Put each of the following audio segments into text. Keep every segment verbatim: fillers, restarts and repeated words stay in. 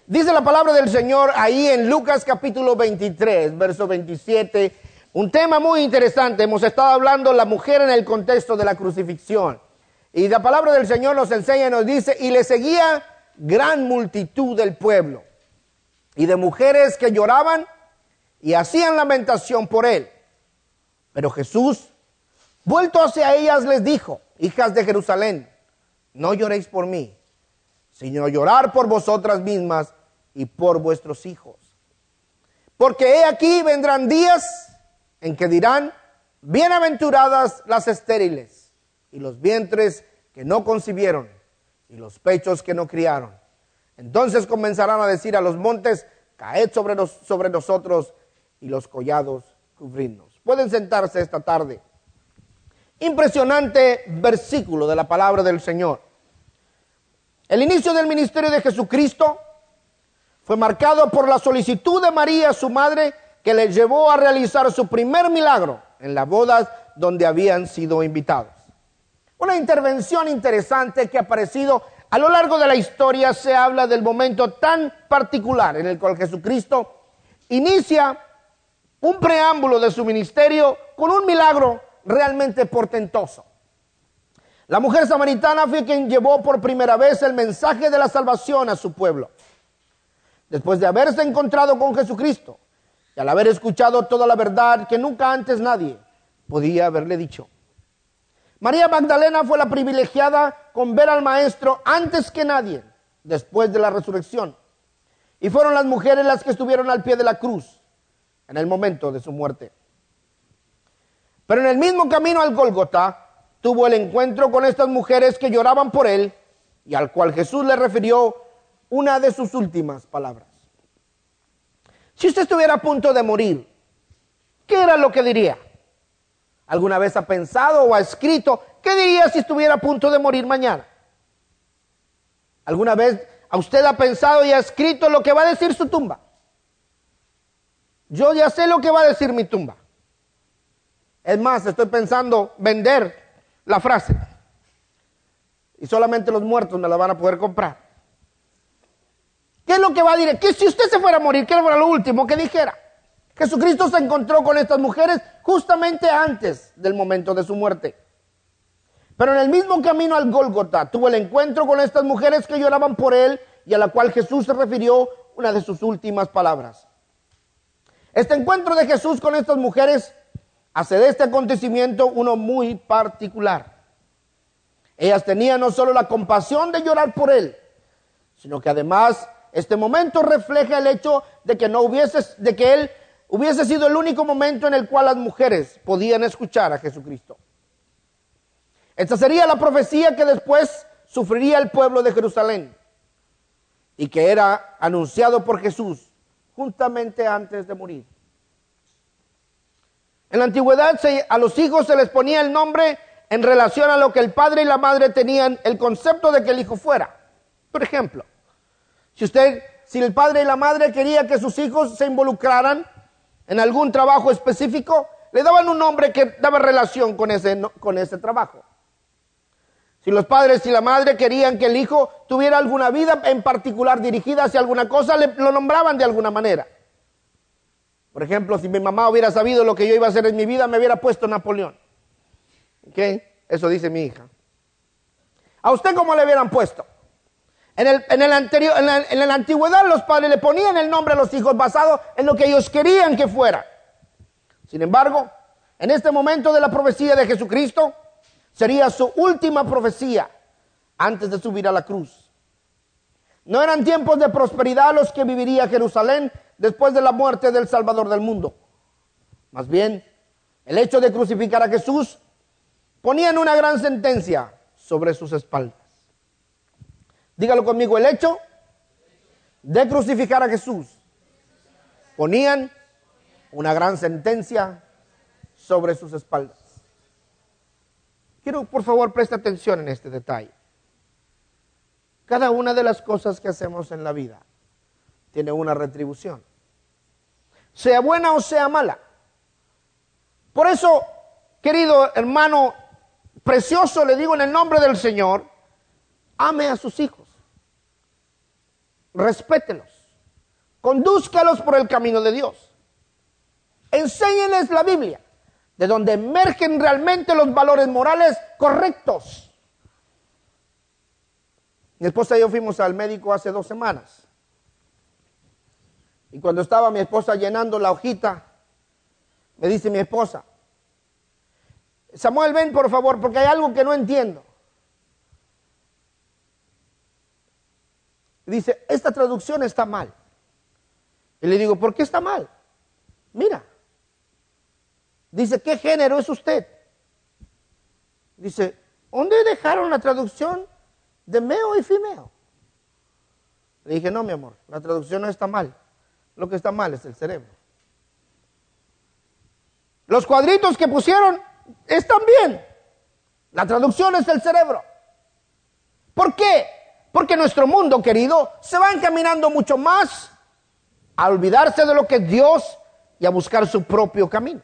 Dice la palabra del Señor ahí en Lucas capítulo veintitrés, verso veintisiete, un tema muy interesante. Hemos estado hablando de la mujer en el contexto de la crucifixión. Y la palabra del Señor nos enseña y nos dice, y le seguía gran multitud del pueblo, y de mujeres que lloraban y hacían lamentación por él. Pero Jesús, vuelto hacia ellas, les dijo, hijas de Jerusalén, no lloréis por mí, sino llorar por vosotras mismas y por vuestros hijos. Porque he aquí vendrán días en que dirán, bienaventuradas las estériles, y los vientres que no concibieron, y los pechos que no criaron. Entonces comenzarán a decir a los montes, caed sobre, nos, sobre nosotros, y los collados cubridnos. Pueden sentarse esta tarde. Impresionante versículo de la palabra del Señor. El inicio del ministerio de Jesucristo fue marcado por la solicitud de María, su madre, que le llevó a realizar su primer milagro en las bodas donde habían sido invitados. Una intervención interesante que ha aparecido a lo largo de la historia. Se habla del momento tan particular en el cual Jesucristo inicia un preámbulo de su ministerio con un milagro realmente portentoso. La mujer samaritana fue quien llevó por primera vez el mensaje de la salvación a su pueblo. Después de haberse encontrado con Jesucristo y al haber escuchado toda la verdad que nunca antes nadie podía haberle dicho. María Magdalena fue la privilegiada con ver al Maestro antes que nadie después de la resurrección. Y fueron las mujeres las que estuvieron al pie de la cruz en el momento de su muerte. Pero en el mismo camino al Gólgota tuvo el encuentro con estas mujeres que lloraban por él y al cual Jesús le refirió una de sus últimas palabras. Si usted estuviera a punto de morir, ¿qué era lo que diría? ¿Alguna vez ha pensado o ha escrito qué diría si estuviera a punto de morir mañana? ¿Alguna vez a usted ha pensado y ha escrito lo que va a decir su tumba? Yo ya sé lo que va a decir mi tumba. Es más, estoy pensando vender la frase. Y solamente los muertos me la van a poder comprar. ¿Qué es lo que va a decir? Que si usted se fuera a morir, ¿qué era lo último que dijera? Jesucristo se encontró con estas mujeres justamente antes del momento de su muerte. Pero en el mismo camino al Gólgota tuvo el encuentro con estas mujeres que lloraban por él y a la cual Jesús se refirió una de sus últimas palabras. Este encuentro de Jesús con estas mujeres hace de este acontecimiento uno muy particular. Ellas tenían no solo la compasión de llorar por él, sino que además este momento refleja el hecho de que no hubiese, de que él hubiese sido el único momento en el cual las mujeres podían escuchar a Jesucristo. Esta sería la profecía que después sufriría el pueblo de Jerusalén y que era anunciado por Jesús justamente antes de morir. En la antigüedad se, a los hijos se les ponía el nombre en relación a lo que el padre y la madre tenían el concepto de que el hijo fuera. Por ejemplo, si usted, si el padre y la madre quería que sus hijos se involucraran en algún trabajo específico, le daban un nombre que daba relación con ese, con ese trabajo. Si los padres y la madre querían que el hijo tuviera alguna vida en particular dirigida hacia alguna cosa, le, lo nombraban de alguna manera. Por ejemplo, si mi mamá hubiera sabido lo que yo iba a hacer en mi vida, me hubiera puesto Napoleón. ¿Ok? Eso dice mi hija. ¿A usted cómo le hubieran puesto? En, el, en, el anterior, en, la, en la antigüedad los padres le ponían el nombre a los hijos basado en lo que ellos querían que fuera. Sin embargo, en este momento de la profecía de Jesucristo, sería su última profecía antes de subir a la cruz. No eran tiempos de prosperidad los que viviría Jerusalén después de la muerte del Salvador del mundo. Más bien, el hecho de crucificar a Jesús ponían una gran sentencia sobre sus espaldas. Dígalo conmigo, el hecho de crucificar a Jesús ponían una gran sentencia sobre sus espaldas. Quiero, por favor, preste atención en este detalle. Cada una de las cosas que hacemos en la vida tiene una retribución, sea buena o sea mala. Por eso, querido hermano precioso, le digo en el nombre del Señor, ame a sus hijos, respételos, Condúzcalos por el camino de Dios. Enséñenles la Biblia, de donde emergen realmente los valores morales correctos. Mi esposa y yo fuimos al médico hace dos semanas. Y cuando estaba mi esposa llenando la hojita, me dice mi esposa: Samuel, ven por favor, porque hay algo que no entiendo. Dice, esta traducción está mal. Y le digo, ¿por qué está mal? Mira. Dice, ¿qué género es usted? Dice, ¿dónde dejaron la traducción de male y female? Le dije, no, mi amor, la traducción no está mal. Lo que está mal es el cerebro. Los cuadritos que pusieron están bien. La traducción es el cerebro. ¿Por qué? Porque nuestro mundo, querido, se va encaminando mucho más a olvidarse de lo que es Dios y a buscar su propio camino.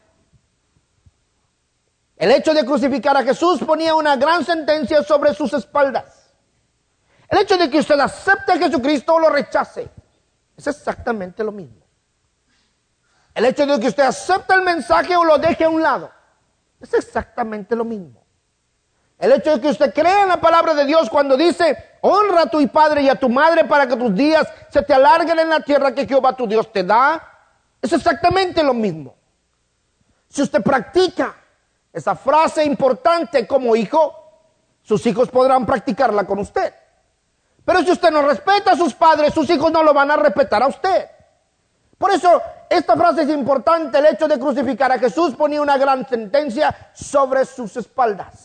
El hecho de crucificar a Jesús ponía una gran sentencia sobre sus espaldas. El hecho de que usted acepte a Jesucristo o lo rechace es exactamente lo mismo. El hecho de que usted acepte el mensaje o lo deje a un lado es exactamente lo mismo. El hecho de que usted crea en la palabra de Dios cuando dice, honra a tu padre y a tu madre para que tus días se te alarguen en la tierra que Jehová tu Dios te da, es exactamente lo mismo. Si usted practica esa frase importante como hijo, sus hijos podrán practicarla con usted. Pero si usted no respeta a sus padres, sus hijos no lo van a respetar a usted. Por eso, esta frase es importante. El hecho de crucificar a Jesús ponía una gran sentencia sobre sus espaldas.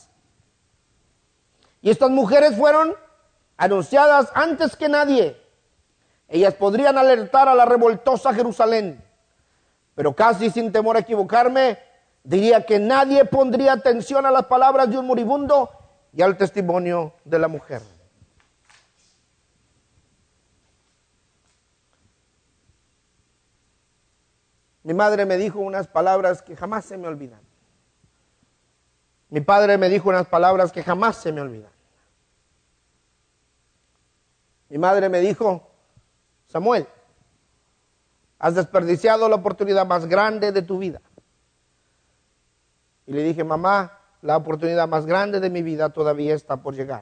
Y estas mujeres fueron anunciadas antes que nadie. Ellas podrían alertar a la revoltosa Jerusalén. Pero casi sin temor a equivocarme, diría que nadie pondría atención a las palabras de un moribundo y al testimonio de la mujer. Mi madre me dijo unas palabras que jamás se me olvidan. Mi padre me dijo unas palabras que jamás se me olvidan. Mi madre me dijo, Samuel, has desperdiciado la oportunidad más grande de tu vida. Y le dije, mamá, la oportunidad más grande de mi vida todavía está por llegar.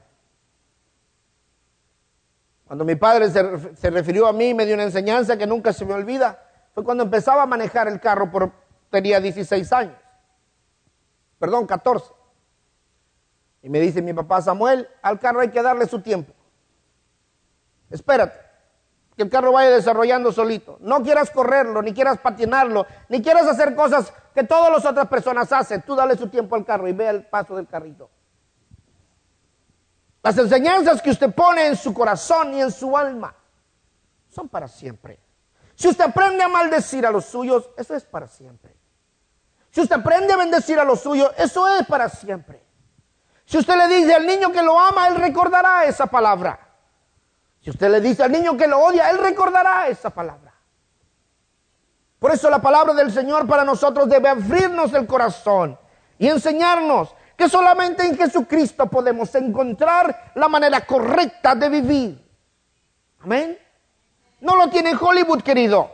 Cuando mi padre se, se refirió a mí y me dio una enseñanza que nunca se me olvida, fue cuando empezaba a manejar el carro, por, tenía dieciséis años. Perdón, catorce. Y me dice mi papá, Samuel, al carro hay que darle su tiempo. Espérate, que el carro vaya desarrollando solito. No quieras correrlo, ni quieras patinarlo, ni quieras hacer cosas que todas las otras personas hacen. Tú dale su tiempo al carro y ve el paso del carrito. Las enseñanzas que usted pone en su corazón y en su alma son para siempre. Si usted aprende a maldecir a los suyos, eso es para siempre. Si usted aprende a bendecir a los suyos, eso es para siempre. Si usted le dice al niño que lo ama, él recordará esa palabra. Si usted le dice al niño que lo odia, él recordará esa palabra. Por eso la palabra del Señor para nosotros debe abrirnos el corazón y enseñarnos que solamente en Jesucristo podemos encontrar la manera correcta de vivir. Amén. No lo tiene Hollywood, querido.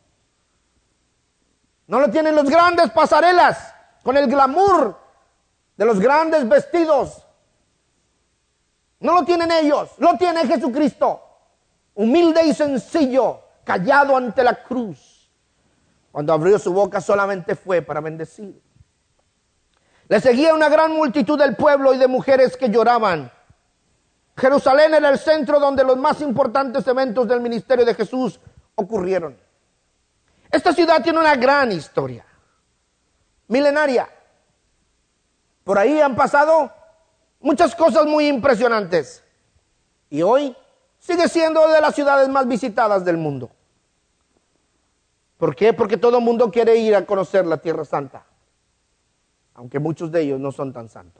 No lo tienen los grandes pasarelas con el glamour de los grandes vestidos. No lo tienen ellos, lo tiene Jesucristo. Humilde y sencillo, callado ante la cruz. Cuando abrió su boca solamente fue para bendecir. Le seguía una gran multitud del pueblo y de mujeres que lloraban. Jerusalén era el centro donde los más importantes eventos del ministerio de Jesús ocurrieron. Esta ciudad tiene una gran historia, milenaria. Por ahí han pasado muchas cosas muy impresionantes. Y hoy sigue siendo de las ciudades más visitadas del mundo. ¿Por qué? Porque todo el mundo quiere ir a conocer la Tierra Santa, aunque muchos de ellos no son tan santos.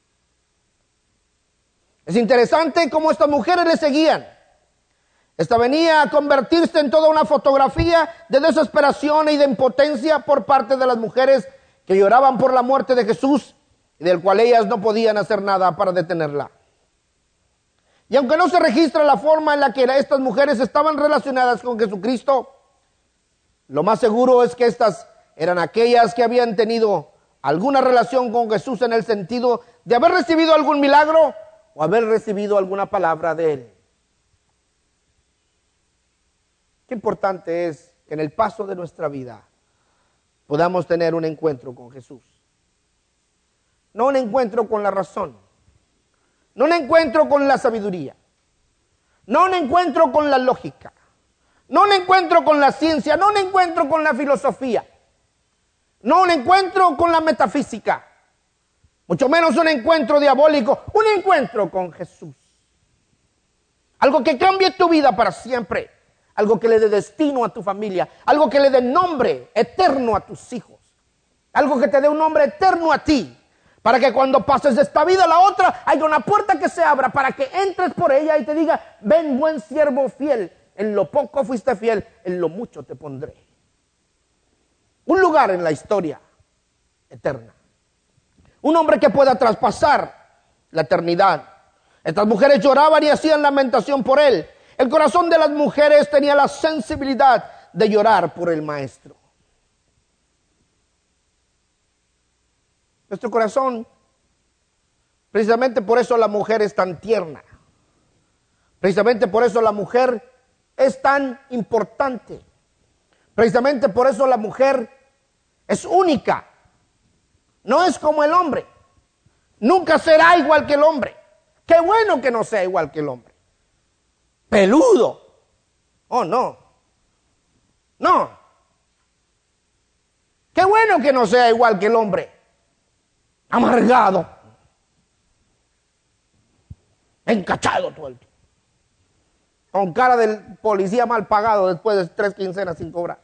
Es interesante cómo estas mujeres le seguían. Esta venía a convertirse en toda una fotografía de desesperación y de impotencia por parte de las mujeres que lloraban por la muerte de Jesús y del cual ellas no podían hacer nada para detenerla. Y aunque no se registra la forma en la que estas mujeres estaban relacionadas con Jesucristo, Lo más seguro es que estas eran aquellas que habían tenido alguna relación con Jesús en el sentido de haber recibido algún milagro o haber recibido alguna palabra de Él. Qué importante es que en el paso de nuestra vida podamos tener un encuentro con Jesús. No un encuentro con la razón, no un encuentro con la sabiduría, no un encuentro con la lógica, no un encuentro con la ciencia, no un encuentro con la filosofía, no un encuentro con la metafísica, mucho menos un encuentro diabólico, un encuentro con Jesús. Algo que cambie tu vida para siempre, algo que le dé destino a tu familia, algo que le dé nombre eterno a tus hijos, algo que te dé un nombre eterno a ti, para que cuando pases de esta vida a la otra, haya una puerta que se abra para que entres por ella y te diga: ven, buen siervo fiel, en lo poco fuiste fiel, en lo mucho te pondré. Un lugar en la historia eterna. Un hombre que pueda traspasar la eternidad. Estas mujeres lloraban y hacían lamentación por él. El corazón de las mujeres tenía la sensibilidad de llorar por el maestro. Nuestro corazón, precisamente por eso la mujer es tan tierna. Precisamente por eso la mujer es tan importante. Precisamente por eso la mujer es única. No es como el hombre. Nunca será igual que el hombre. Qué bueno que no sea igual que el hombre. Peludo. Oh, no. No. Qué bueno que no sea igual que el hombre. Amargado. Encachado todo el tiempo. Con cara del policía mal pagado después de tres quincenas sin cobrar.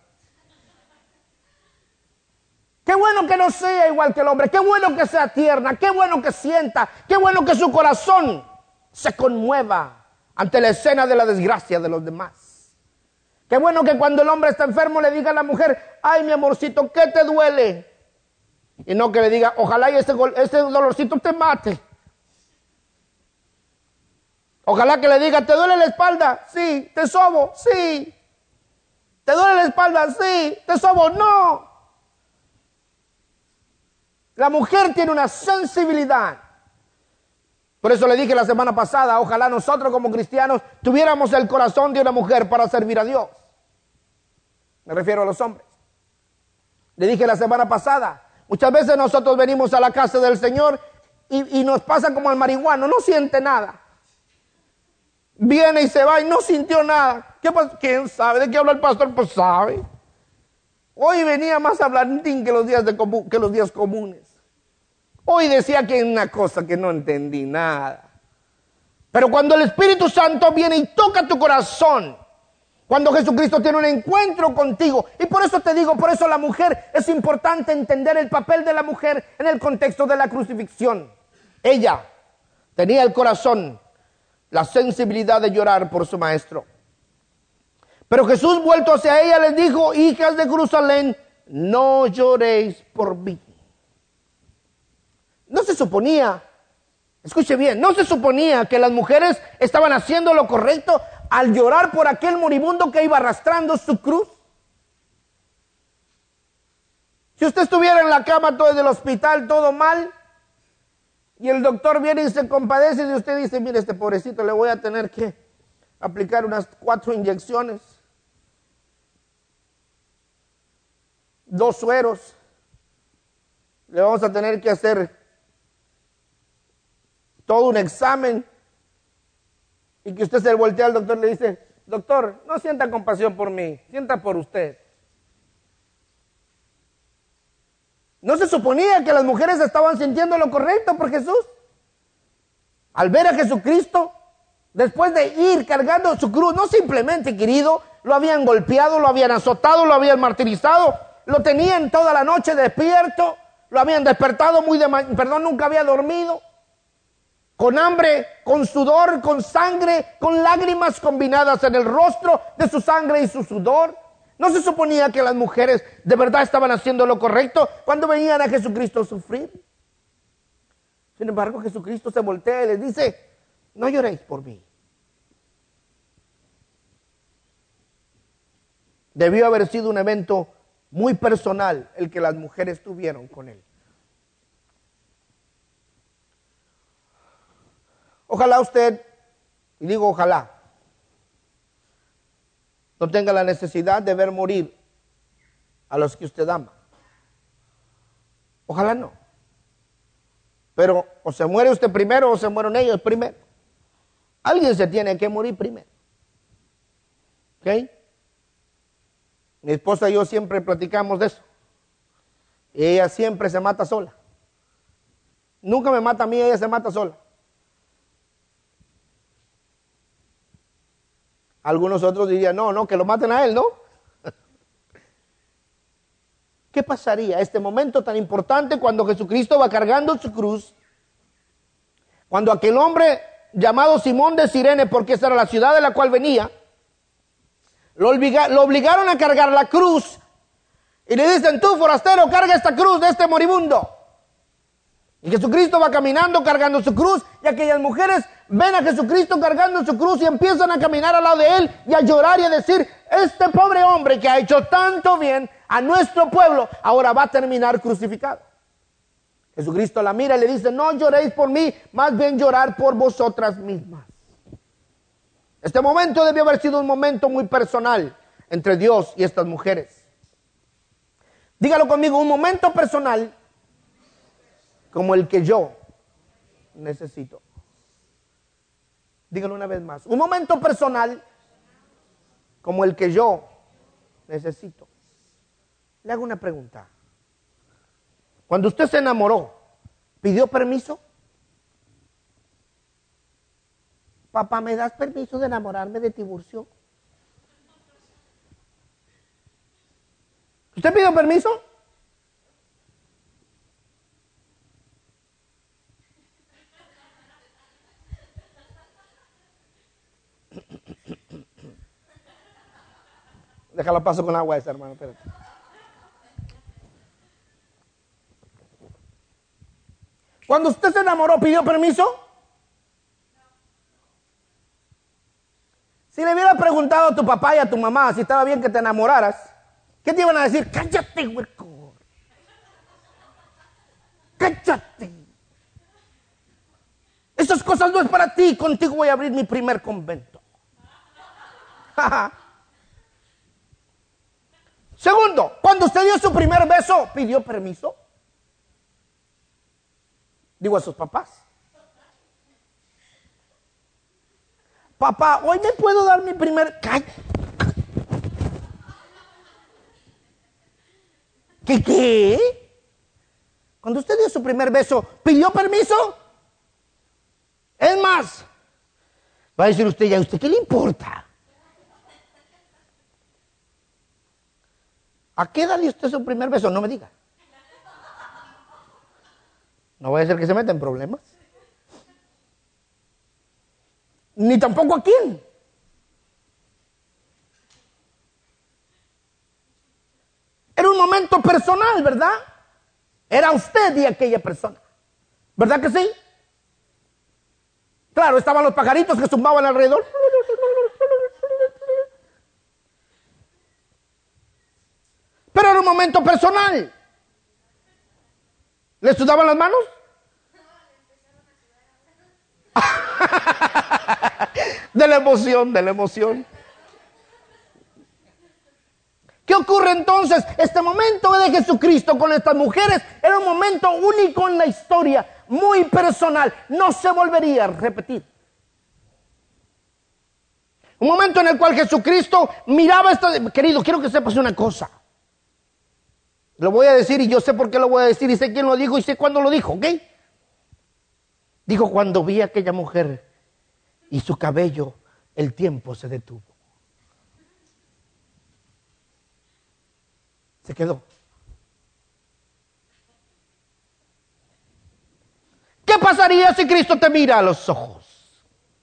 Qué bueno que no sea igual que el hombre. Qué bueno que sea tierna. Qué bueno que sienta. Qué bueno que su corazón se conmueva ante la escena de la desgracia de los demás. Qué bueno que cuando el hombre está enfermo le diga a la mujer: ay, mi amorcito, ¿qué te duele? Y no que le diga: ojalá y este, este dolorcito te mate. Ojalá que le diga: ¿te duele la espalda? Sí. ¿Te sobo? Sí. ¿Te duele la espalda? Sí. ¿Te sobo? No. La mujer tiene una sensibilidad. Por eso le dije la semana pasada: ojalá nosotros como cristianos tuviéramos el corazón de una mujer para servir a Dios. Me refiero a los hombres. Le dije la semana pasada: muchas veces nosotros venimos a la casa del Señor y, y nos pasa como al marihuano, no siente nada. Viene y se va y no sintió nada. ¿Qué pasa? ¿Quién sabe? ¿De qué habla el pastor? Pues sabe. Hoy venía más hablantín que los días, de comu- que los días comunes. Hoy decía que una cosa que no entendí nada. Pero cuando el Espíritu Santo viene y toca tu corazón, cuando Jesucristo tiene un encuentro contigo, y por eso te digo, por eso la mujer, es importante entender el papel de la mujer en el contexto de la crucifixión. Ella tenía el corazón, la sensibilidad de llorar por su maestro. Pero Jesús, vuelto hacia ella, les dijo: hijas de Jerusalén, no lloréis por mí. No se suponía, escuche bien, no se suponía que las mujeres estaban haciendo lo correcto al llorar por aquel moribundo que iba arrastrando su cruz. Si usted estuviera en la cama todo del hospital, todo mal, y el doctor viene y se compadece de usted, dice: mire, este pobrecito le voy a tener que aplicar unas cuatro inyecciones, dos sueros, le vamos a tener que hacer todo un examen, y que usted se voltea al doctor y le dice: doctor, no sienta compasión por mí, sienta por usted. ¿No se suponía que las mujeres estaban sintiendo lo correcto por Jesús? Al ver a Jesucristo, después de ir cargando su cruz, no simplemente, querido, lo habían golpeado, lo habían azotado, lo habían martirizado, lo tenían toda la noche despierto, lo habían despertado muy de ma- perdón, nunca había dormido, con hambre, con sudor, con sangre, con lágrimas combinadas en el rostro de su sangre y su sudor. ¿No se suponía que las mujeres de verdad estaban haciendo lo correcto cuando venían a Jesucristo sufrir? Sin embargo, Jesucristo se voltea y les dice: no lloréis por mí. debió haber sido un evento muy personal el que las mujeres tuvieron con él. Ojalá usted, y digo ojalá, no tenga la necesidad de ver morir a los que usted ama. Ojalá no. Pero o se muere usted primero o se mueren ellos primero. Alguien se tiene que morir primero. ¿Ok? Mi esposa y yo siempre platicamos de eso. Y ella siempre se mata sola. Nunca me mata a mí, ella se mata sola. Algunos otros dirían, no, no, que lo maten a él, ¿no? ¿Qué pasaría este momento tan importante cuando Jesucristo va cargando su cruz? Cuando aquel hombre llamado Simón de Cirene, porque esa era la ciudad de la cual venía, lo, obliga, lo obligaron a cargar la cruz. Y le dicen, tú forastero, carga esta cruz de este moribundo. Y Jesucristo va caminando cargando su cruz, y aquellas mujeres ven a Jesucristo cargando su cruz y empiezan a caminar al lado de él y a llorar y a decir, este pobre hombre que ha hecho tanto bien a nuestro pueblo, ahora va a terminar crucificado. Jesucristo la mira y le dice, no lloréis por mí, más bien llorar por vosotras mismas. Este momento debió haber sido un momento muy personal entre Dios y estas mujeres. Dígalo conmigo, un momento personal como el que yo necesito. Dígalo una vez más. Un momento personal como el que yo necesito. Le hago una pregunta. Cuando usted se enamoró, ¿pidió permiso? Papá, ¿me das permiso de enamorarme de Tiburcio? ¿Usted pidió permiso? Déjala paso con agua esa, hermano. Espérate. Cuando usted se enamoró, ¿pidió permiso? Si le hubiera preguntado a tu papá y a tu mamá si estaba bien que te enamoraras, ¿qué te iban a decir? Cállate, hueco. Cállate. Esas cosas no es para ti. Contigo voy a abrir mi primer convento. Segundo, cuando usted dio su primer beso, ¿pidió permiso? Digo a sus papás. Papá, hoy me puedo dar mi primer... ¿Qué qué? Cuando usted dio su primer beso, ¿pidió permiso? Es más, va a decir usted, ¿y a usted qué le importa? ¿A qué edad dio usted su primer beso? No me diga. No vaya a ser que se meta en problemas. Ni tampoco a quién. Era un momento personal, ¿verdad? Era usted y aquella persona. ¿Verdad que sí? Claro, estaban los pajaritos que zumbaban alrededor. Pero era un momento personal. ¿Le sudaban las manos? De la emoción, de la emoción. ¿Qué ocurre entonces? Este momento de Jesucristo con estas mujeres era un momento único en la historia, muy personal, no se volvería a repetir. Un momento en el cual Jesucristo miraba esto. Querido, quiero que sepas una cosa. Lo voy a decir y yo sé por qué lo voy a decir y sé quién lo dijo y sé cuándo lo dijo, ¿ok? Dijo, cuando vi a aquella mujer y su cabello, el tiempo se detuvo. Se quedó. ¿Qué pasaría si Cristo te mira a los ojos?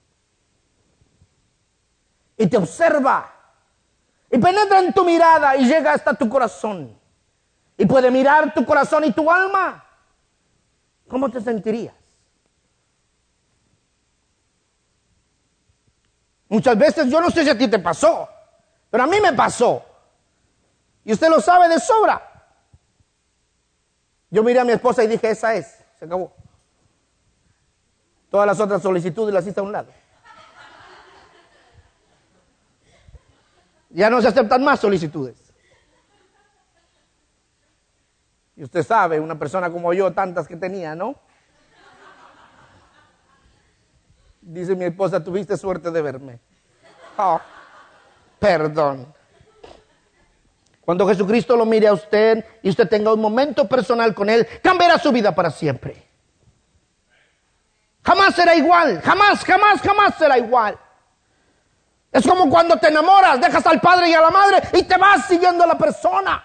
Y te observa. Y penetra en tu mirada y llega hasta tu corazón. Y puede mirar tu corazón y tu alma. ¿Cómo te sentirías? Muchas veces, yo no sé si a ti te pasó, pero a mí me pasó. Y usted lo sabe de sobra. Yo miré a mi esposa y dije, esa es, se acabó. Todas las otras solicitudes las hice a un lado. Ya no se aceptan más solicitudes. Y usted sabe, una persona como yo, tantas que tenía, ¿no? Dice mi esposa, tuviste suerte de verme. Oh, perdón. Cuando Jesucristo lo mire a usted y usted tenga un momento personal con Él, cambiará su vida para siempre. Jamás será igual, jamás, jamás, jamás será igual. Es como cuando te enamoras, dejas al padre y a la madre y te vas siguiendo a la persona.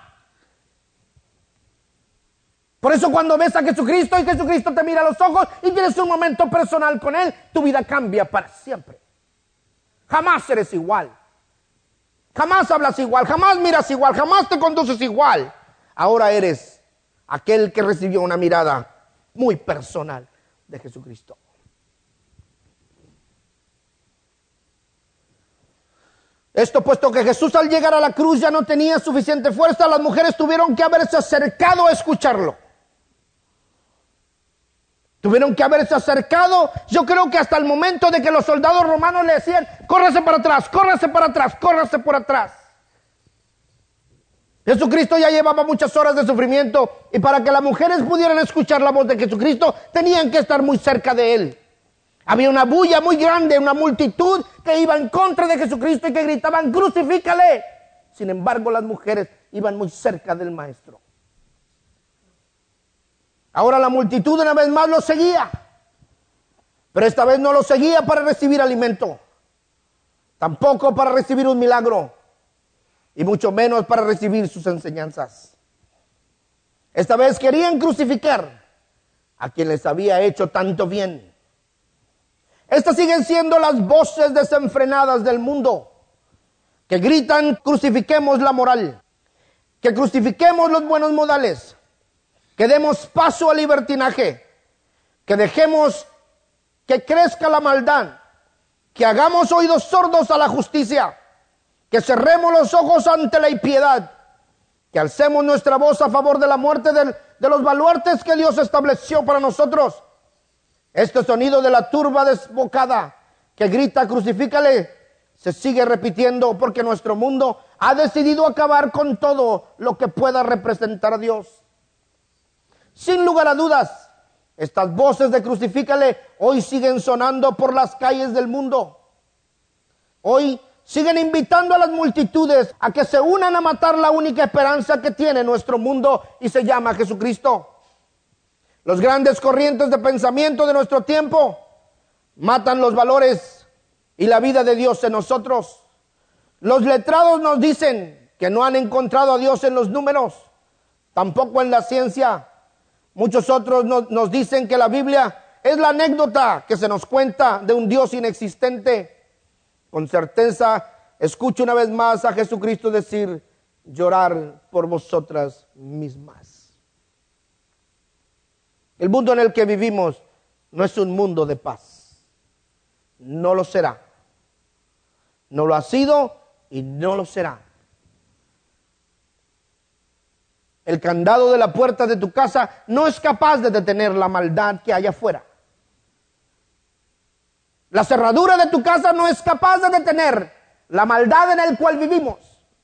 Por eso cuando ves a Jesucristo y Jesucristo te mira a los ojos y tienes un momento personal con Él, tu vida cambia para siempre. Jamás eres igual. Jamás hablas igual, jamás miras igual, jamás te conduces igual. Ahora eres aquel que recibió una mirada muy personal de Jesucristo. Esto puesto que Jesús al llegar a la cruz ya no tenía suficiente fuerza, las mujeres tuvieron que haberse acercado a escucharlo. Tuvieron que haberse acercado, yo creo que hasta el momento de que los soldados romanos le decían, córrase para atrás, córrase para atrás, córrase por atrás. Jesucristo ya llevaba muchas horas de sufrimiento y para que las mujeres pudieran escuchar la voz de Jesucristo, tenían que estar muy cerca de Él. Había una bulla muy grande, una multitud que iba en contra de Jesucristo y que gritaban, crucifícale. Sin embargo, las mujeres iban muy cerca del Maestro. Ahora la multitud una vez más lo seguía, pero esta vez no lo seguía para recibir alimento, tampoco para recibir un milagro, y mucho menos para recibir sus enseñanzas. Esta vez querían crucificar a quien les había hecho tanto bien. Estas siguen siendo las voces desenfrenadas del mundo, que gritan, crucifiquemos la moral, que crucifiquemos los buenos modales, que demos paso al libertinaje, que dejemos que crezca la maldad, que hagamos oídos sordos a la justicia, que cerremos los ojos ante la impiedad, que alcemos nuestra voz a favor de la muerte de, de los baluartes que Dios estableció para nosotros. Este sonido de la turba desbocada que grita crucifícale se sigue repitiendo porque nuestro mundo ha decidido acabar con todo lo que pueda representar a Dios. Sin lugar a dudas, estas voces de crucifícale hoy siguen sonando por las calles del mundo. Hoy siguen invitando a las multitudes a que se unan a matar la única esperanza que tiene nuestro mundo y se llama Jesucristo. Los grandes corrientes de pensamiento de nuestro tiempo matan los valores y la vida de Dios en nosotros. Los letrados nos dicen que no han encontrado a Dios en los números, tampoco en la ciencia. Muchos otros nos, nos dicen que la Biblia es la anécdota que se nos cuenta de un Dios inexistente. Con certeza, escucho una vez más a Jesucristo decir, llorar por vosotras mismas. El mundo en el que vivimos no es un mundo de paz. No lo será. No lo ha sido y no lo será. El candado de la puerta de tu casa no es capaz de detener la maldad que hay afuera. La cerradura de tu casa no es capaz de detener la maldad en la cual vivimos.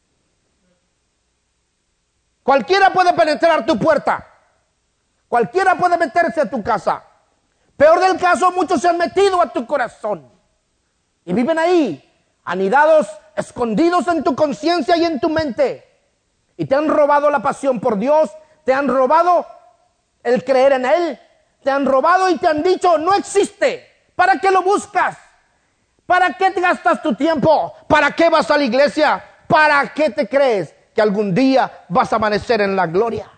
Cualquiera puede penetrar tu puerta. Cualquiera puede meterse a tu casa. Peor del caso, muchos se han metido a tu corazón. Y viven ahí, anidados, escondidos en tu conciencia y en tu mente. Y te han robado la pasión por Dios, te han robado el creer en Él, te han robado y te han dicho, no existe. ¿Para qué lo buscas? ¿Para qué te gastas tu tiempo? ¿Para qué vas a la iglesia? ¿Para qué te crees que algún día vas a amanecer en la gloria?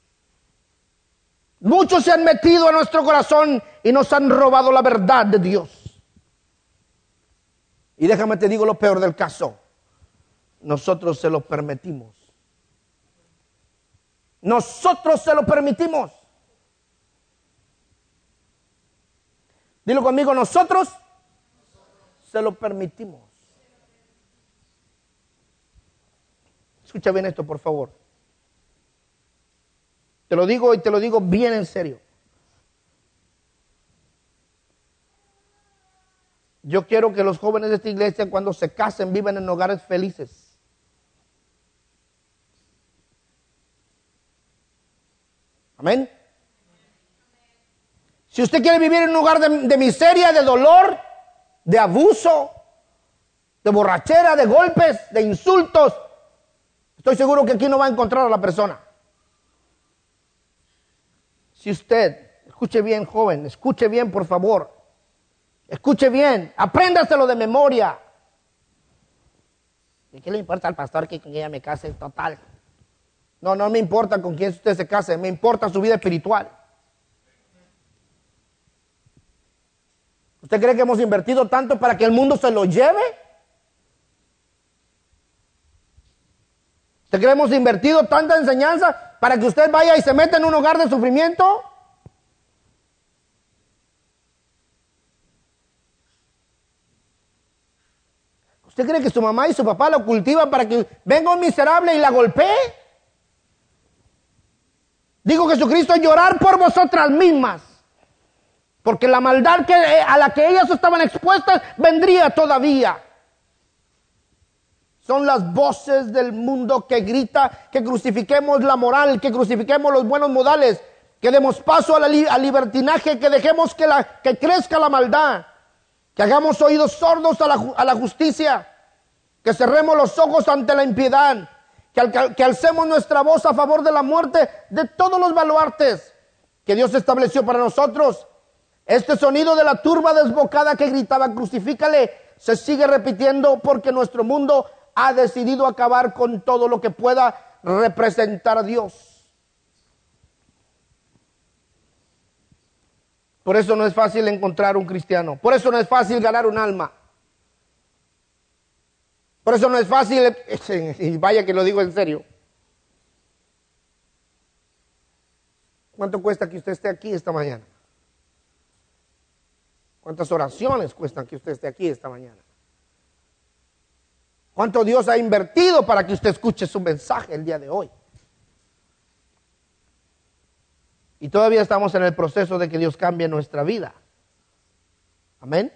Muchos se han metido a nuestro corazón y nos han robado la verdad de Dios. Y déjame te digo lo peor del caso. Nosotros se lo permitimos. Nosotros se lo permitimos. Dilo conmigo, nosotros se lo permitimos. Escucha bien esto, por favor. Te lo digo y te lo digo bien en serio. Yo quiero que los jóvenes de esta iglesia, cuando se casen, vivan en hogares felices. Amén. Si usted quiere vivir en un hogar de, de miseria, de dolor, de abuso, de borrachera, de golpes, de insultos, estoy seguro que aquí no va a encontrar a la persona. Si usted, escuche bien, joven, escuche bien, por favor. Escuche bien, apréndaselo de memoria. ¿Y qué le importa al pastor que con ella me case? Total. No, no me importa con quién usted se case, me importa su vida espiritual. ¿Usted cree que hemos invertido tanto para que el mundo se lo lleve? ¿Usted cree que hemos invertido tanta enseñanza para que usted vaya y se meta en un hogar de sufrimiento? ¿Usted cree que su mamá y su papá lo cultivan para que venga un miserable y la golpee? Dijo Jesucristo, llorar por vosotras mismas, porque la maldad que, a la que ellas estaban expuestas vendría todavía. Son las voces del mundo que grita que crucifiquemos la moral, que crucifiquemos los buenos modales, que demos paso a la li- al libertinaje, que dejemos que, la, que crezca la maldad, que hagamos oídos sordos a la, a la justicia, que cerremos los ojos ante la impiedad, que, al, que alcemos nuestra voz a favor de la muerte de todos los baluartes que Dios estableció para nosotros. Este sonido de la turba desbocada que gritaba crucifícale se sigue repitiendo porque nuestro mundo ha decidido acabar con todo lo que pueda representar a Dios. Por eso no es fácil encontrar un cristiano. Por eso no es fácil ganar un alma. Por eso no es fácil, y vaya que lo digo en serio. ¿Cuánto cuesta que usted esté aquí esta mañana? ¿Cuántas oraciones cuestan que usted esté aquí esta mañana? ¿Cuánto Dios ha invertido para que usted escuche su mensaje el día de hoy? Y todavía estamos en el proceso de que Dios cambie nuestra vida. Amén.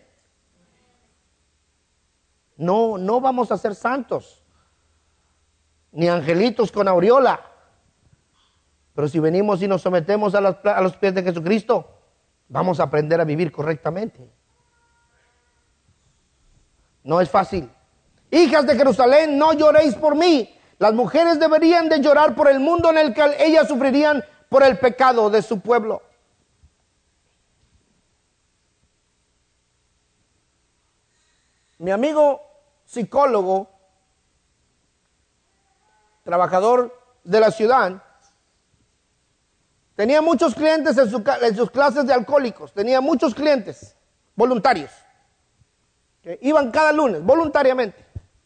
No, no vamos a ser santos, ni angelitos con aureola. Pero si venimos y nos sometemos a, las, a los pies de Jesucristo, vamos a aprender a vivir correctamente. No es fácil. Hijas de Jerusalén, no lloréis por mí. Las mujeres deberían de llorar por el mundo en el que ellas sufrirían por el pecado de su pueblo. Mi amigo psicólogo, trabajador de la ciudad, tenía muchos clientes en, su, en sus clases de alcohólicos, tenía muchos clientes voluntarios, que iban cada lunes voluntariamente.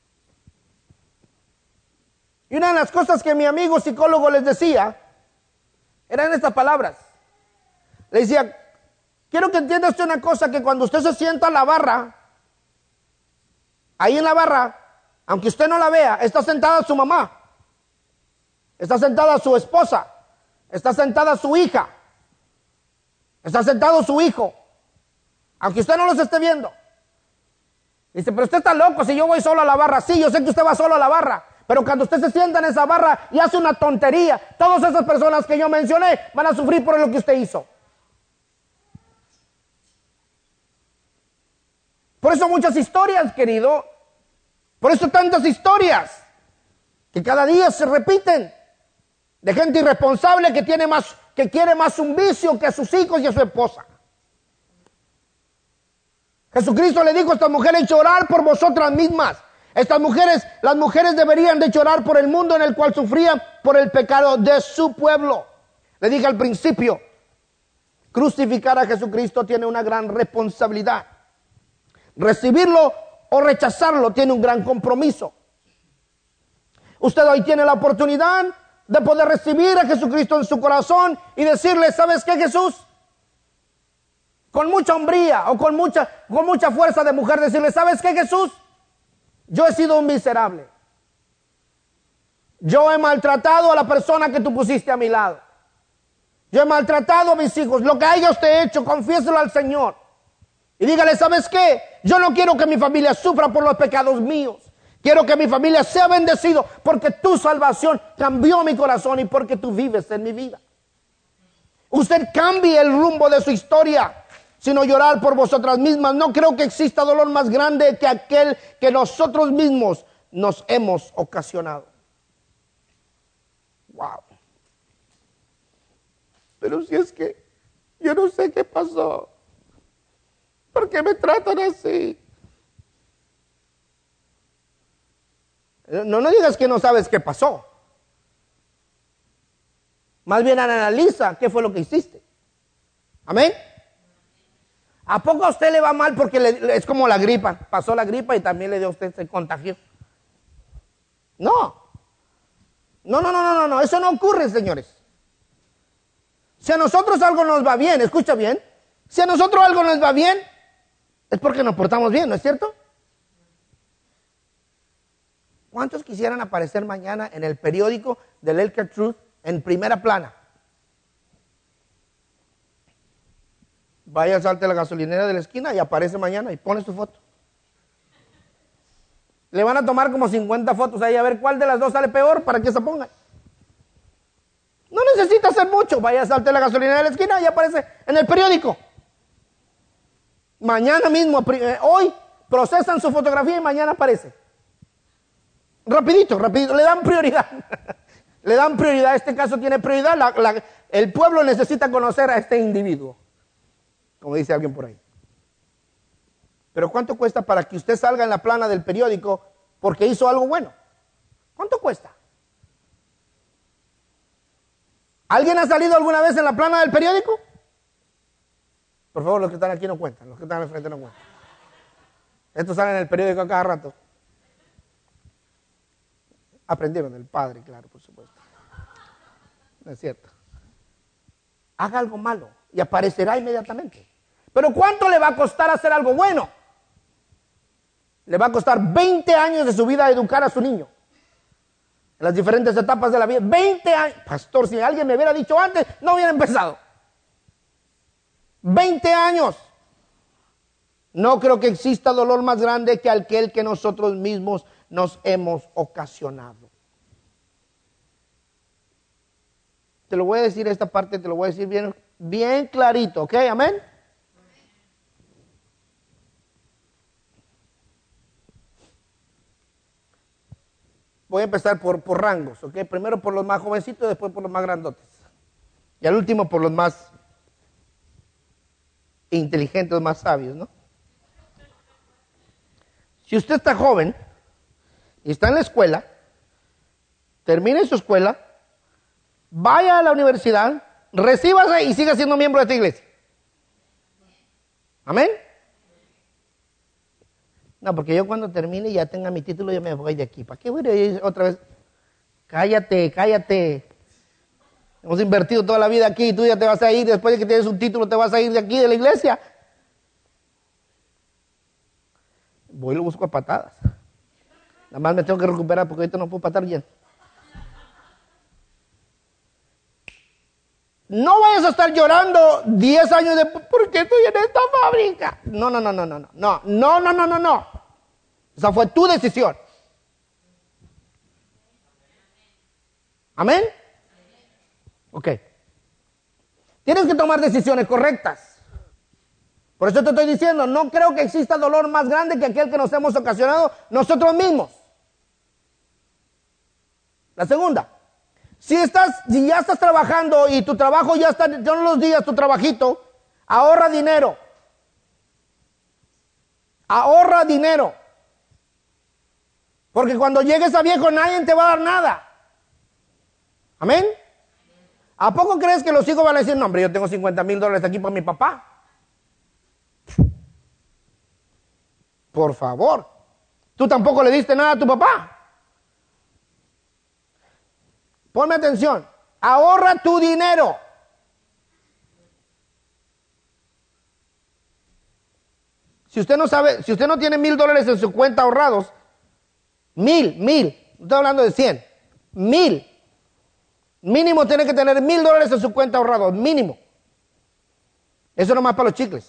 Y una de las cosas que mi amigo psicólogo les decía, eran estas palabras. Le decía, quiero que entienda usted una cosa, que cuando usted se sienta a la barra, ahí en la barra, aunque usted no la vea, está sentada su mamá, está sentada su esposa, está sentada su hija, está sentado su hijo, aunque usted no los esté viendo. Dice, pero usted está loco si yo voy solo a la barra. Sí, yo sé que usted va solo a la barra, pero cuando usted se sienta en esa barra y hace una tontería, todas esas personas que yo mencioné van a sufrir por lo que usted hizo. Por eso muchas historias, querido, por eso tantas historias que cada día se repiten, de gente irresponsable que tiene más, que quiere más un vicio que a sus hijos y a su esposa. Jesucristo le dijo a estas mujeres, llorar por vosotras mismas. Estas mujeres, las mujeres deberían de llorar por el mundo en el cual sufrían por el pecado de su pueblo. Le dije al principio, crucificar a Jesucristo tiene una gran responsabilidad. Recibirlo o rechazarlo tiene un gran compromiso. Usted hoy tiene la oportunidad de poder recibir a Jesucristo en su corazón y decirle, ¿sabes qué, Jesús? Con mucha hombría o con mucha, con mucha fuerza de mujer, decirle, ¿sabes qué, Jesús? Yo he sido un miserable. Yo he maltratado a la persona que tú pusiste a mi lado. Yo he maltratado a mis hijos. Lo que haya usted hecho, confiéselo al Señor. Y dígale, ¿sabes qué? Yo no quiero que mi familia sufra por los pecados míos. Quiero que mi familia sea bendecido porque tu salvación cambió mi corazón y porque tú vives en mi vida. Usted cambie el rumbo de su historia, sino llorar por vosotras mismas. No creo que exista dolor más grande que aquel que nosotros mismos nos hemos ocasionado. Wow. Pero si es que yo no sé qué pasó. ¿Por qué me tratan así? No, no digas que no sabes qué pasó. Más bien analiza qué fue lo que hiciste. Amén. ¿A poco a usted le va mal porque le, es como la gripa? Pasó la gripa y también le dio a usted ese contagio. No. No, no, no, no, no, no. Eso no ocurre, señores. Si a nosotros algo nos va bien, escucha bien. Si a nosotros algo nos va bien, es porque nos portamos bien, ¿no es cierto? ¿Cuántos quisieran aparecer mañana en el periódico del Elker Truth en primera plana? Vaya, salte a la gasolinera de la esquina y aparece mañana y pone su foto. Le van a tomar como cincuenta fotos ahí a ver cuál de las dos sale peor para que se pongan. No necesita hacer mucho. Vaya, salte a la gasolinera de la esquina y aparece en el periódico. Mañana mismo, eh, hoy procesan su fotografía y mañana aparece. Rapidito, rapidito, le dan prioridad. Le dan prioridad, este caso tiene prioridad. La, la, el pueblo necesita conocer a este individuo, como dice alguien por ahí. Pero ¿cuánto cuesta para que usted salga en la plana del periódico porque hizo algo bueno? ¿Cuánto cuesta? ¿Alguien ha salido alguna vez en la plana del periódico? Por favor, los que están aquí no cuentan, los que están al frente no cuentan. Estos salen en el periódico a cada rato. Aprendieron del Padre, claro, por supuesto. No es cierto. Haga algo malo y aparecerá inmediatamente. Pero ¿cuánto le va a costar hacer algo bueno? Le va a costar veinte años de su vida educar a su niño. En las diferentes etapas de la vida. veinte años. Pastor, si alguien me hubiera dicho antes, no hubiera empezado. veinte años. No creo que exista dolor más grande que aquel que nosotros mismos nos hemos ocasionado. Te lo voy a decir esta parte, te lo voy a decir bien, bien clarito, ¿ok? Amén. Voy a empezar por, por rangos, ¿ok? Primero por los más jovencitos, después por los más grandotes. Y al último por los más inteligentes, más sabios, ¿no? Si usted está joven y está en la escuela, termine su escuela, vaya a la universidad, recíbase y siga siendo miembro de esta iglesia. ¿Amén? No, porque yo cuando termine y ya tenga mi título, yo me voy de aquí. ¿Para qué voy a ir otra vez? Cállate, cállate. Hemos invertido toda la vida aquí y tú ya te vas a ir, después de que tienes un título, te vas a ir de aquí, de la iglesia. Voy y lo busco a patadas. Nada más me tengo que recuperar porque ahorita no puedo patar bien. No vayas a estar llorando diez años de ¿por qué estoy en esta fábrica? No, no, no, no, no, no, no, no, no, no, no, no. Esa fue tu decisión. ¿Amén? Ok. Tienes que tomar decisiones correctas. Por eso te estoy diciendo, no creo que exista dolor más grande que aquel que nos hemos ocasionado nosotros mismos. La segunda. Si estás, si ya estás trabajando y tu trabajo ya está todos los días, tu trabajito, ahorra dinero. Ahorra dinero. Porque cuando llegues a viejo nadie te va a dar nada. ¿Amén? ¿A poco crees que los hijos van a decir, no hombre, yo tengo cincuenta mil dólares aquí para mi papá? Por favor. Tú tampoco le diste nada a tu papá. Ponme atención, ahorra tu dinero. Si usted no sabe, si usted no tiene mil dólares en su cuenta ahorrados, mil, mil, no estoy hablando de cien, Mil. Mínimo tiene que tener mil dólares en su cuenta ahorrado, mínimo. Eso nomás para los chicles.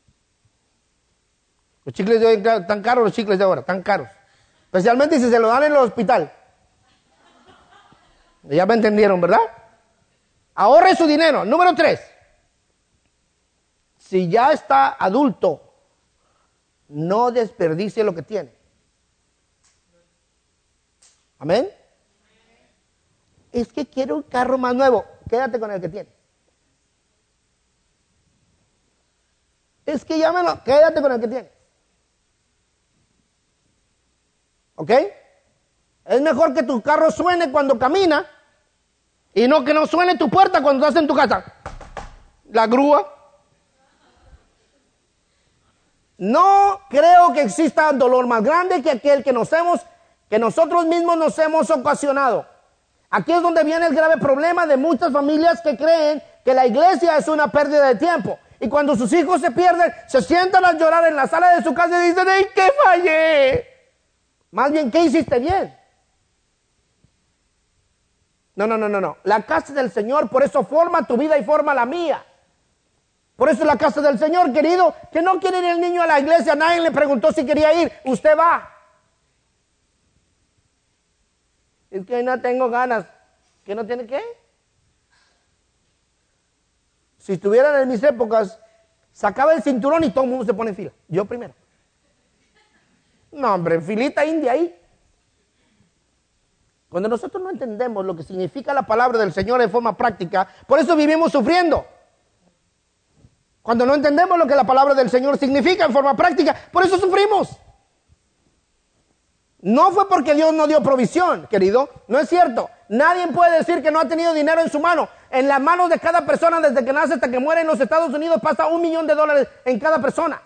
Los chicles de hoy están caros, los chicles de ahora, están caros. Especialmente si se lo dan en el hospital. Ya me entendieron, ¿verdad? Ahorre su dinero. Número tres. Si ya está adulto, no desperdicie lo que tiene. Amén. Es que quiero un carro más nuevo. Quédate con el que tiene. Es que llámalo. Quédate con el que tiene. ¿Ok? Es mejor que tu carro suene cuando camina y no que no suene tu puerta cuando estás en tu casa. La grúa. No creo que exista dolor más grande que aquel que nos hemos, que nosotros mismos nos hemos ocasionado. Aquí es donde viene el grave problema de muchas familias que creen que la iglesia es una pérdida de tiempo. Y cuando sus hijos se pierden, se sientan a llorar en la sala de su casa y dicen, ¡ay, qué fallé! Más bien, ¿qué hiciste bien? No, no, no, no, no. La casa del Señor, por eso forma tu vida y forma la mía. Por eso es la casa del Señor, querido, que no quiere ir el niño a la iglesia, nadie le preguntó si quería ir, usted va. Es que no tengo ganas. ¿Que no tiene qué? Si estuvieran en mis épocas, sacaba el cinturón y todo el mundo se pone en fila. Yo primero. No, hombre, filita india ahí. Cuando nosotros no entendemos lo que significa la palabra del Señor en forma práctica, por eso vivimos sufriendo. Cuando no entendemos lo que la palabra del Señor significa en forma práctica, por eso sufrimos. No fue porque Dios no dio provisión, querido, no es cierto. Nadie puede decir que no ha tenido dinero en su mano. En las manos de cada persona, desde que nace hasta que muere en los Estados Unidos, pasa un millón de dólares en cada persona.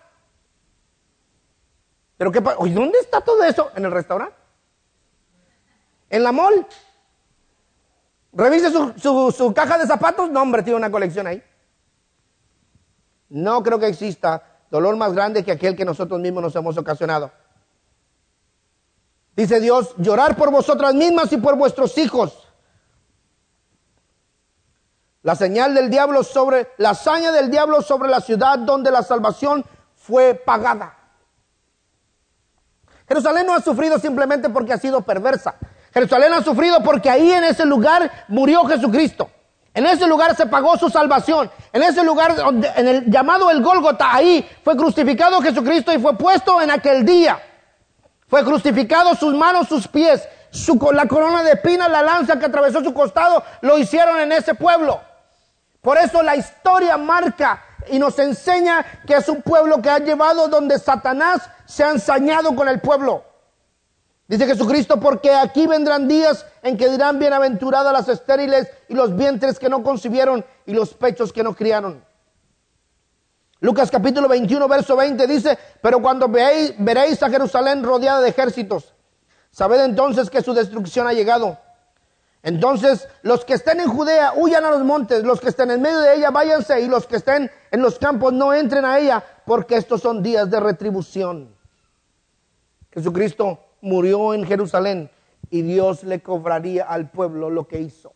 Pero qué pasa, ¿dónde está todo eso? ¿En el restaurante? ¿En la mall? Revise su, su, su caja de zapatos. No, hombre, tiene una colección ahí. No creo que exista dolor más grande que aquel que nosotros mismos nos hemos ocasionado. Dice Dios, llorar por vosotras mismas y por vuestros hijos. La señal del diablo sobre, la hazaña del diablo sobre la ciudad donde la salvación fue pagada. Jerusalén no ha sufrido simplemente porque ha sido perversa. Jerusalén ha sufrido porque ahí en ese lugar murió Jesucristo. En ese lugar se pagó su salvación. En ese lugar, en el llamado el Gólgota, ahí fue crucificado Jesucristo y fue puesto en aquel día. Fue crucificado sus manos, sus pies, su, la corona de espinas, la lanza que atravesó su costado, lo hicieron en ese pueblo. Por eso la historia marca y nos enseña que es un pueblo que ha llevado donde Satanás se ha ensañado con el pueblo. Dice Jesucristo, porque aquí vendrán días en que dirán bienaventuradas las estériles y los vientres que no concibieron y los pechos que no criaron. Lucas capítulo veintiuno, verso veinte dice, pero cuando veáis, veréis a Jerusalén rodeada de ejércitos, sabed entonces que su destrucción ha llegado. Entonces los que estén en Judea huyan a los montes, los que estén en medio de ella váyanse, y los que estén en los campos no entren a ella, porque estos son días de retribución. Jesucristo murió en Jerusalén y Dios le cobraría al pueblo lo que hizo.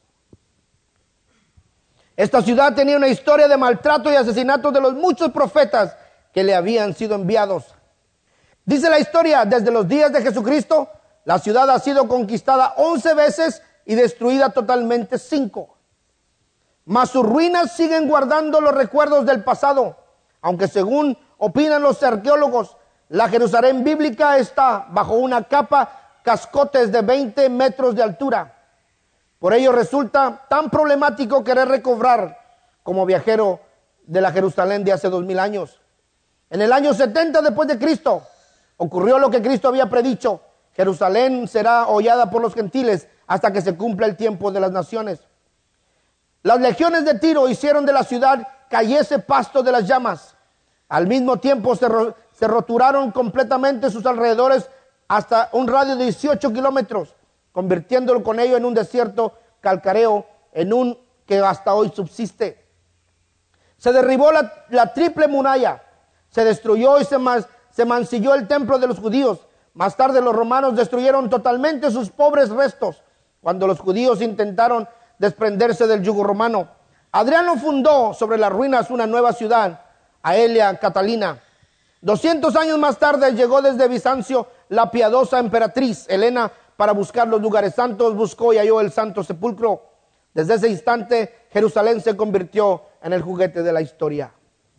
Esta ciudad tenía una historia de maltrato y asesinato de los muchos profetas que le habían sido enviados. Dice la historia, desde los días de Jesucristo, la ciudad ha sido conquistada once veces y destruida totalmente cinco. Mas sus ruinas siguen guardando los recuerdos del pasado, aunque según opinan los arqueólogos, la Jerusalén bíblica está bajo una capa cascotes de veinte metros de altura. Por ello resulta tan problemático querer recobrar como viajero de la Jerusalén de hace dos mil años. En el año setenta después de Cristo ocurrió lo que Cristo había predicho. Jerusalén será hollada por los gentiles hasta que se cumpla el tiempo de las naciones. Las legiones de Tiro hicieron de la ciudad cayese pasto de las llamas. Al mismo tiempo se, ro- se roturaron completamente sus alrededores hasta un radio de dieciocho kilómetros, convirtiéndolo con ello en un desierto calcáreo, en un que hasta hoy subsiste. Se derribó la, la triple muralla, se destruyó y se, mas, se mancilló el templo de los judíos. Más tarde los romanos destruyeron totalmente sus pobres restos, cuando los judíos intentaron desprenderse del yugo romano. Adriano fundó sobre las ruinas una nueva ciudad, Aelia Catalina. doscientos años más tarde llegó desde Bizancio la piadosa emperatriz Helena para buscar los lugares santos, buscó y halló el santo sepulcro. Desde ese instante Jerusalén se convirtió en el juguete de la historia.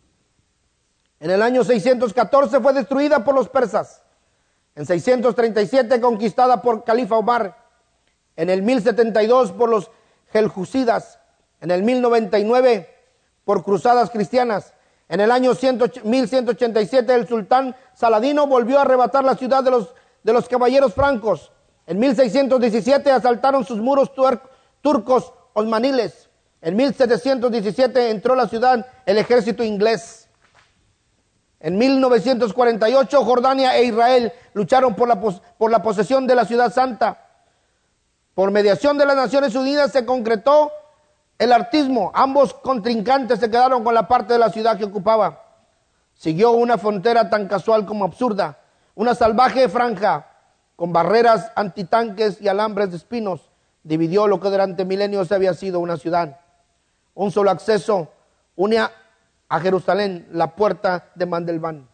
En el año seiscientos catorce fue destruida por los persas. En seiscientos treinta y siete conquistada por Califa Omar. En el mil setenta y dos por los Geljúcidas. En el mil noventa y nueve por cruzadas cristianas. En el año mil ciento ochenta y siete el sultán Saladino volvió a arrebatar la ciudad de los, de los caballeros francos. En mil seiscientos diecisiete asaltaron sus muros tuer, turcos osmaniles. En mil setecientos diecisiete entró a la ciudad el ejército inglés. En mil novecientos cuarenta y ocho Jordania e Israel lucharon por la, por la posesión de la ciudad santa. Por mediación de las Naciones Unidas se concretó el artismo. Ambos contrincantes se quedaron con la parte de la ciudad que ocupaba. Siguió una frontera tan casual como absurda, una salvaje franja con barreras antitanques y alambres de espinos. Dividió lo que durante milenios había sido una ciudad. Un solo acceso unía a Jerusalén, la puerta de Mandelbán.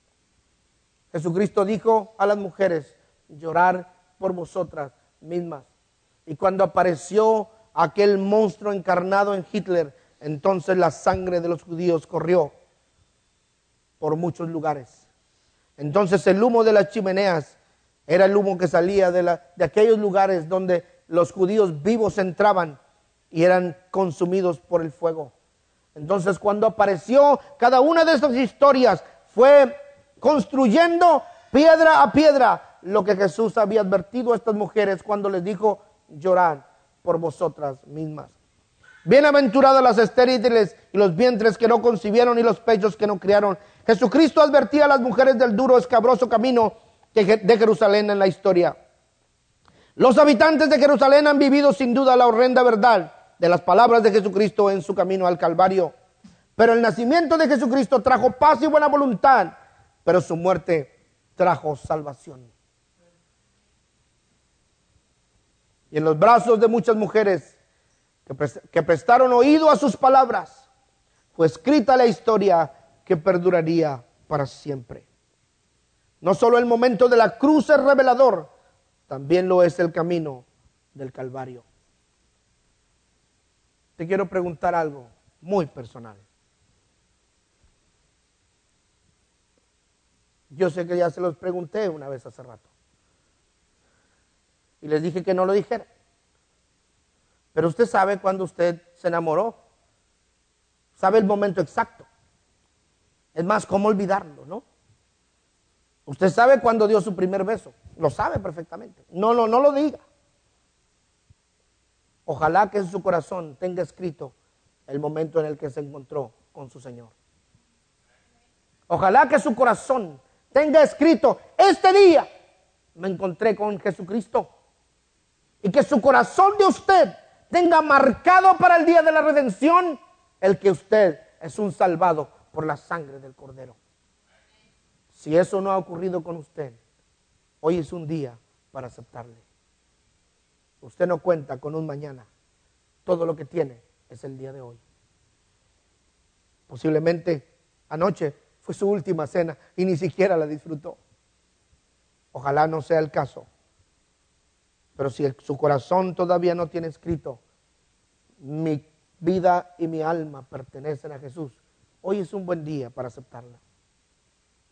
Jesucristo dijo a las mujeres: llorar por vosotras mismas. Y cuando apareció aquel monstruo encarnado en Hitler, entonces la sangre de los judíos corrió por muchos lugares. Entonces el humo de las chimeneas era el humo que salía de, la, de aquellos lugares donde los judíos vivos entraban y eran consumidos por el fuego. Entonces cuando apareció, cada una de estas historias fue construyendo piedra a piedra lo que Jesús había advertido a estas mujeres cuando les dijo: llorar por vosotras mismas. Bienaventuradas las estériles y los vientres que no concibieron y los pechos que no criaron. Jesucristo advertía a las mujeres del duro, escabroso camino de Jerusalén en la historia. Los habitantes de Jerusalén han vivido sin duda la horrenda verdad de las palabras de Jesucristo en su camino al Calvario. Pero el nacimiento de Jesucristo trajo paz y buena voluntad, pero su muerte trajo salvación. Y en los brazos de muchas mujeres que, pre- que prestaron oído a sus palabras, fue escrita la historia que perduraría para siempre. No solo el momento de la cruz es revelador, también lo es el camino del Calvario. Te quiero preguntar algo muy personal. Yo sé que ya se los pregunté una vez hace rato. Y les dije que no lo dijera. Pero usted sabe cuando usted se enamoró. Sabe el momento exacto. Es más, cómo olvidarlo, ¿no? Usted sabe cuando dio su primer beso. Lo sabe perfectamente. No, no, no lo diga. Ojalá que en su corazón tenga escrito el momento en el que se encontró con su Señor. Ojalá que su corazón tenga escrito: este día me encontré con Jesucristo. Y que su corazón de usted tenga marcado para el día de la redención el que usted es un salvado por la sangre del Cordero. Si eso no ha ocurrido con usted, hoy es un día para aceptarle. Usted no cuenta con un mañana. Todo lo que tiene es el día de hoy. Posiblemente anoche fue su última cena y ni siquiera la disfrutó. Ojalá no sea el caso. Pero si el, su corazón todavía no tiene escrito: mi vida y mi alma pertenecen a Jesús, hoy es un buen día para aceptarla.